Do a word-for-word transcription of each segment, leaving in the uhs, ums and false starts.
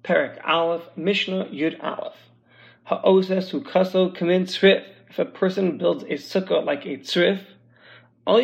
Perek Aleph, Mishnah Yud Aleph. Ha'oses hu kaso kamin tzrif. If a person builds a sukkah like a tzrif, or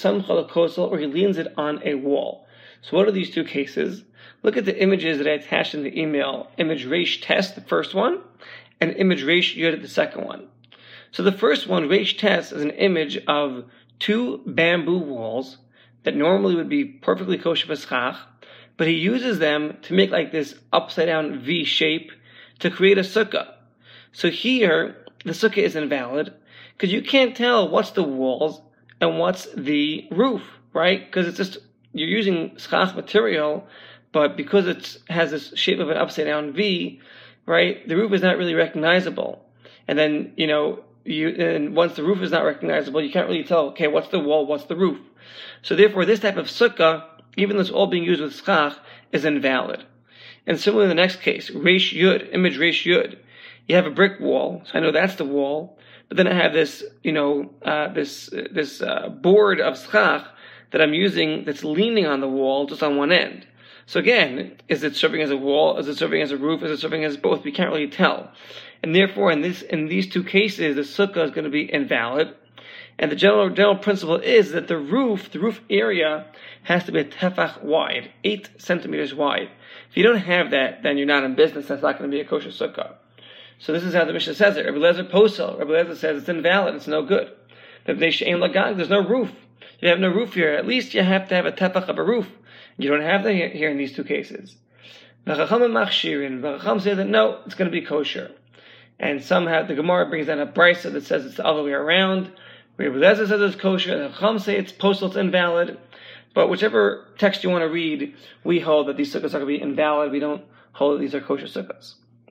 he leans it on a wall. So what are these two cases? Look at the images that I attached in the email. Image Reish Test, the first one, and image Reish Yud, the second one. So the first one, Reish Test, is an image of two bamboo walls that normally would be perfectly kosher for schach, but he uses them to make like this upside down V shape to create a sukkah. So here, the sukkah is invalid because you can't tell what's the walls and what's the roof, right? Because it's just, you're using schach material, but because it has this shape of an upside down V, right, the roof is not really recognizable. And then, you know, you, and once the roof is not recognizable, you can't really tell, okay, what's the wall, what's the roof? So therefore, this type of sukkah, even though it's all being used with schach, is invalid. And similarly in the next case, Reish Yud, image Reish Yud. You have a brick wall, so I know that's the wall, but then I have this, you know, uh, this uh, this uh, board of schach that I'm using that's leaning on the wall just on one end. So again, is it serving as a wall? Is it serving as a roof? Is it serving as both? We can't really tell. And therefore, in this in these two cases, the sukkah is going to be invalid. And the general general principle is that the roof, the roof area, has to be a tefach wide, eight centimeters wide. If you don't have that, then you're not in business. That's not going to be a kosher sukkah. So this is how the Mishnah says it. Rabbi Lezer posel. Rabbi Lezer says it's invalid. It's no good. There's no roof. You have no roof here. At least you have to have a tefach of a roof. You don't have that here in these two cases. The Chacham say that no, it's going to be kosher. And somehow the Gemara brings down a brisa that says it's the other way around. Rabbi Lezer says it's kosher. The Chacham say it's posel, it's invalid. But whichever text you want to read, we hold that these sukkahs are going to be invalid. We don't hold that these are kosher sukkahs.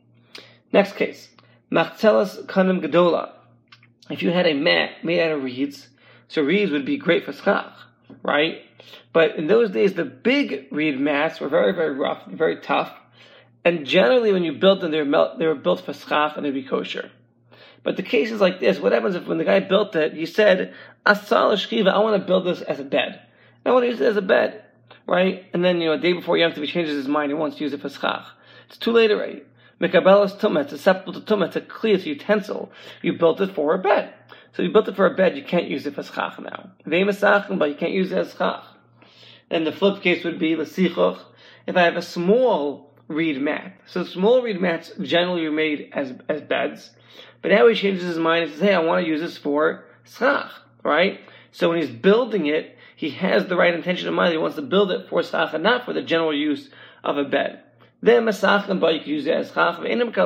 Next case, Machzelas Kanim Gedola. If you had a mat made out of reeds, so reeds would be great for schach, right? But in those days, the big reed mats were very, very rough, very tough, and generally when you built them, they were, melt, they were built for schach and they'd be kosher. But the cases like this, what happens if when the guy built it, he said, Asal Shkiva, I want to build this as a bed. I want to use it as a bed, right? And then, you know, a day before Yom Tov, he changes his mind, he wants to use it for schach. It's too late already. Mekabelas tumah, it's susceptible to tumah, it's a clear, it's a utensil. You built it for a bed. So you built it for a bed, you can't use it for schach now. Veimasachim, but you can't use it as schach. And the flip case would be l'sichoch, if I have a small reed mat. So small reed mats generally are made as as beds. But now he changes his mind and says, hey, I want to use this for schach, right? So when he's building it, he has the right intention in mind. He wants to build it for schach and not for the general use of a bed. Then masachim, but you can use it as chach.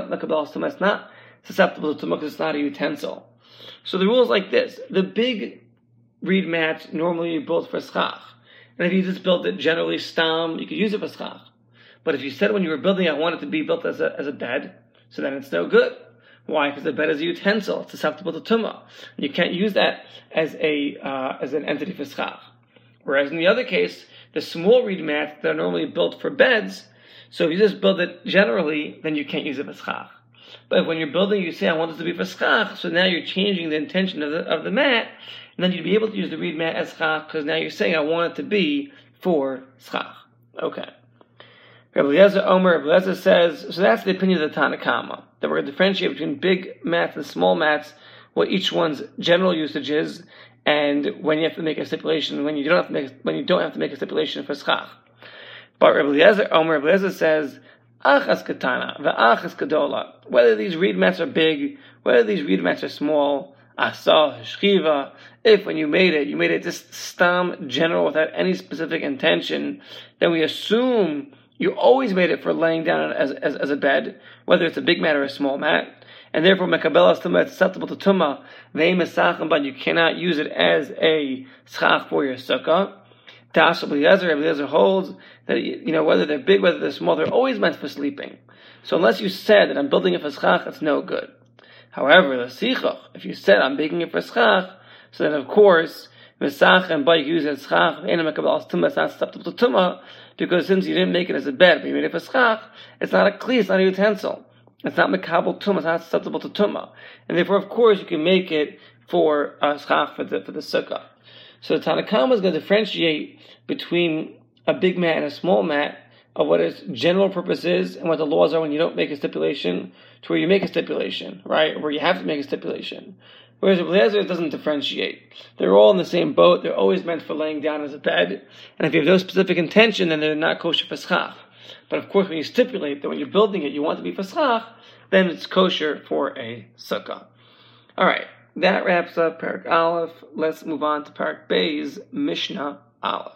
It's not susceptible to tumah because it's not a utensil. So the rule is like this: the big reed mats normally are built for schach, and if you just built it generally stam, you could use it for schach. But if you said when you were building it, I want it to be built as a as a bed, so then it's no good. Why? Because the bed is a utensil; it's susceptible to tumah. You can't use that as a uh, as an entity for schach. Whereas in the other case, the small reed mats that are normally built for beds. So if you just build it generally, then you can't use it for schach. But when you're building, you say, I want this to be for schach, so now you're changing the intention of the, of the mat, and then you'd be able to use the reed mat as schach, because now you're saying, I want it to be for schach. Okay. Rabbi Eliezer Omer, Rabbi Eliezer says, so that's the opinion of the Tanna Kama, that we're going to differentiate between big mats and small mats, what each one's general usage is, and when you have to make a stipulation, when you don't have to make, when you don't have to make a stipulation for schach. But Rabbi Eliezer, Omer, Rabbi Eliezer says, Achas katana, v'achas kadola. Whether these reed mats are big, whether these reed mats are small, asah, shchiva, if when you made it, you made it just stam, general, without any specific intention, then we assume you always made it for laying down as, as, as a bed, whether it's a big mat or a small mat, and therefore mekabelas tumah, it's susceptible to tumah, ve'imesachim, but you cannot use it as a schach for your sukkah. Das Rabbi Eliezer, Rabbi Eliezer holds that, you know, whether they're big, whether they're small, they're always meant for sleeping. So unless you said that I'm building it for schach, it's no good. However, the sichoch, if you said I'm making it for schach, so then of course, Mesach and Baik use it as schach, it's not susceptible to tumah, because since you didn't make it as a bed, but you made it for schach, it's not a kli, it's not a utensil. It's not mekabel tumah, it's not susceptible to tumah. And therefore, of course, you can make it for uh, schach, for the, for the sukkah. So the Tanna Kama is going to differentiate between a big mat and a small mat of what its general purpose is and what the laws are when you don't make a stipulation to where you make a stipulation, right? Where you have to make a stipulation. Whereas Rabbi Eliezer doesn't differentiate. They're all in the same boat. They're always meant for laying down as a bed. And if you have no specific intention, then they're not kosher for schach. But of course, when you stipulate that when you're building it, you want it to be for schach, then it's kosher for a sukkah. All right, that wraps up Parak Aleph. Let's move on to Parak Beis, Mishnah Aleph.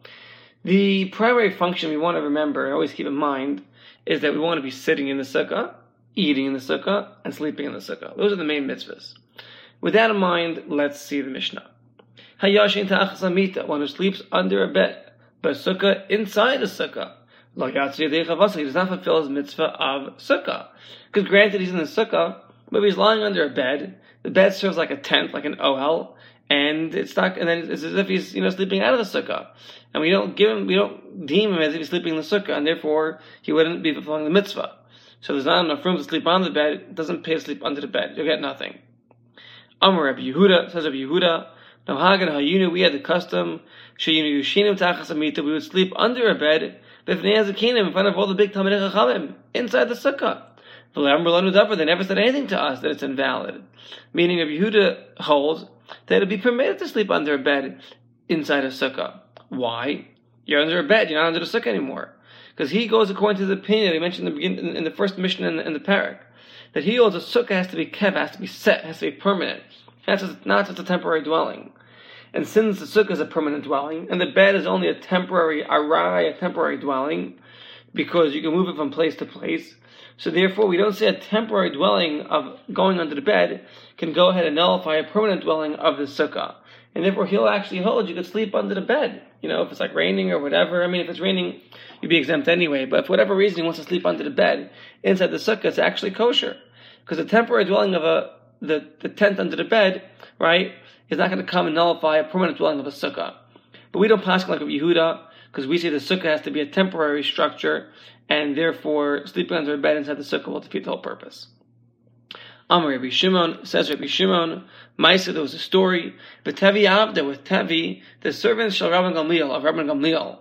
The primary function we want to remember and always keep in mind is that we want to be sitting in the sukkah, eating in the sukkah, and sleeping in the sukkah. Those are the main mitzvahs. With that in mind, let's see the Mishnah. Hayashin ta'achas amita, one who sleeps under a bed, but a sukkah inside a sukkah. He does not fulfill his mitzvah of sukkah. Because granted, he's in the sukkah, but he's lying under a bed. The bed serves like a tent, like an ohel, and it's not. And then it's as if he's, you know, sleeping out of the sukkah. And we don't give him, we don't deem him as if he's sleeping in the sukkah, and therefore he wouldn't be fulfilling the mitzvah. So there's not enough room to sleep on the bed. It doesn't pay to sleep under the bed. You'll get nothing. Amar Rabbi Yehuda, says Rabbi Yehuda, no hagan hayinu, we had the custom, sheyinu yushinim tachas amita, we would sleep under a bed, b'fnei hazakinim, in front of all the big Talmidei Chachamim, inside the sukkah. They never said anything to us that it's invalid. Meaning Rabbi Yehuda holds that it would be permitted to sleep under a bed inside a sukkah. Why? You're under a bed, you're not under the sukkah anymore. Because he goes according to the opinion that he mentioned in the, beginning, in the first mission in the, in the parak, that he holds a sukkah has to be kept, has to be set, has to be permanent. That's just, not just a temporary dwelling. And since the sukkah is a permanent dwelling, and the bed is only a temporary arai, a temporary dwelling, because you can move it from place to place, so therefore we don't say a temporary dwelling of going under the bed can go ahead and nullify a permanent dwelling of the sukkah. And therefore he'll actually hold you could sleep under the bed. You know, if it's like raining or whatever. I mean, if it's raining, you'd be exempt anyway. But for whatever reason he wants to sleep under the bed inside the sukkah, it's actually kosher. Because the temporary dwelling of a the, the tent under the bed, right, is not going to come and nullify a permanent dwelling of a sukkah. But we don't pass like Rabbi Yehuda, because we say the sukkah has to be a temporary structure, and therefore sleeping under a bed inside the sukkah will defeat the whole purpose. Amar Rabbi Shimon, says Rabbi Shimon, Maisa, there was a story, but Tevi Avda, with Tevi, the servant shall Rabban Gamliel, of Rabban Gamliel.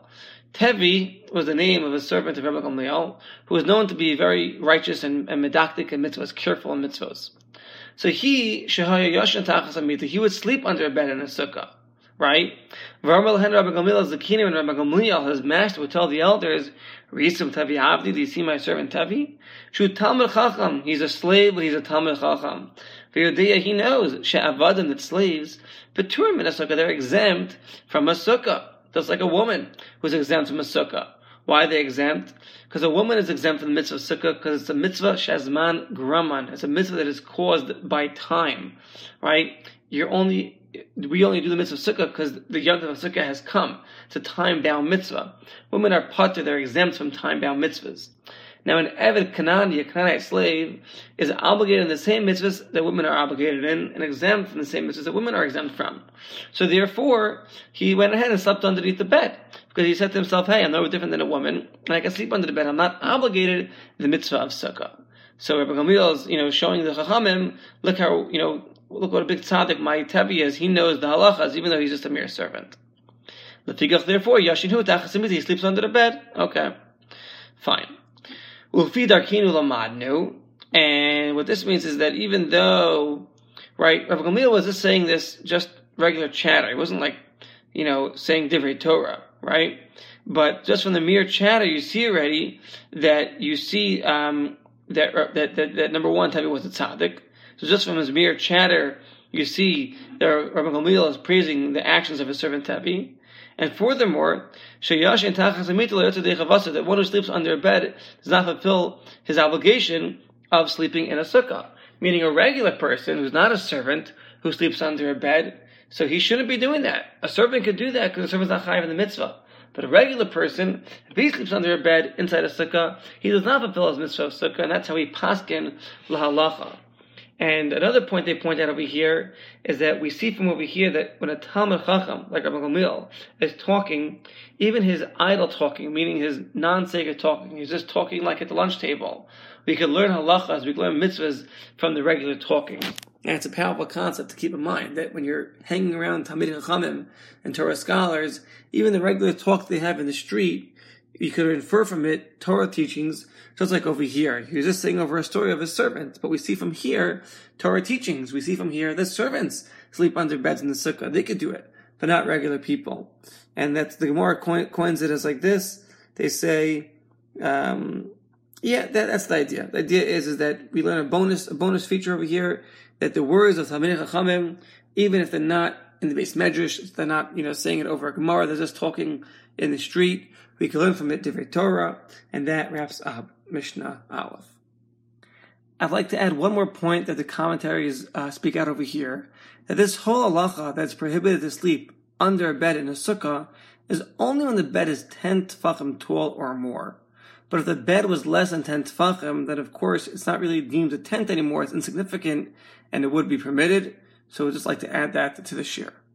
Tevi was the name of a servant of Rabban Gamliel, who was known to be very righteous and, and medactic in mitzvahs, careful in mitzvahs. So he, Shehaya Yoshan Tachas Amita, he would sleep under a bed in a sukkah, right? Varmal Hen Rabban Gamliel is the king, and Rabban Gamliel, his master, would tell the elders, Risum Tevi Avdi, do you see my servant Tevi? Shu Talmud Chacham, he's a slave, but he's a Talmud Chacham. V'yodea, he knows, she'avadim, that slaves, Peturim in a sukkah, they're exempt from a sukkah. Just like a woman who's exempt from a sukkah. Why are they exempt? Because a woman is exempt from the mitzvah of sukkah because it's a mitzvah shazman graman. It's a mitzvah that is caused by time, right? You're only, we only do the mitzvah of sukkah because the yom tov of sukkah has come. It's a time-bound mitzvah. Women are pater, they're exempt from time-bound mitzvahs. Now, an Eved Kanani, a Canaanite slave, is obligated in the same mitzvahs that women are obligated in, and exempt from the same mitzvahs that women are exempt from. So therefore, he went ahead and slept underneath the bed, because he said to himself, hey, I'm no different than a woman, and I can sleep under the bed. I'm not obligated in the mitzvah of sukkah. So Rabbi Gamliel is, you know, showing the Chachamim, look how, you know, look what a big tzaddik my Tevi is. He knows the halachas, even though he's just a mere servant. Therefore, Yashinhu Tachas, he sleeps under the bed. Okay, fine. And what this means is that even though, right, Rabbi Gamliel was just saying this just regular chatter. He wasn't like, you know, saying Divrei Torah, right? But just from the mere chatter, you see already that you see um, that, that that that number one, Tevi was a tzaddik. So just from his mere chatter, you see that Rabbi Gamliel is praising the actions of his servant Tevi. And furthermore, that one who sleeps under a bed does not fulfill his obligation of sleeping in a sukkah. Meaning a regular person who's not a servant who sleeps under a bed, so he shouldn't be doing that. A servant could do that because the servant's not chayav in the mitzvah. But a regular person, if he sleeps under a bed inside a sukkah, he does not fulfill his mitzvah of sukkah, and that's how he paskin lahalacha. And another point they point out over here is that we see from over here that when a Talmud Chacham, like Rabbi Gamliel, is talking, even his idle talking, meaning his non-sacred talking, he's just talking like at the lunch table. We can learn halachas, we can learn mitzvahs from the regular talking. And it's a powerful concept to keep in mind, that when you're hanging around Talmidei Chachamim and Torah scholars, even the regular talk they have in the street you could infer from it Torah teachings, just like over here. He was just saying over a story of his servant, but we see from here Torah teachings. We see from here that servants sleep under beds in the sukkah. They could do it, but not regular people. And that's the Gemara coins it as like this. They say, um, yeah, that, that's the idea. The idea is, is that we learn a bonus, a bonus feature over here, that the words of Talmidei Chachamim, even if they're not in the base medrash, they're not, you know, saying it over a Gemara, they're just talking in the street, we can learn from it Divrei Torah, and that wraps up Mishnah Aleph. I'd like to add one more point that the commentaries uh, speak out over here, that this whole halacha that's prohibited to sleep under a bed in a sukkah is only when the bed is ten tefachim tall or more. But if the bed was less than ten tefachim, then of course it's not really deemed a tent anymore, it's insignificant, and it would be permitted. So we'd just like to add that to the shir.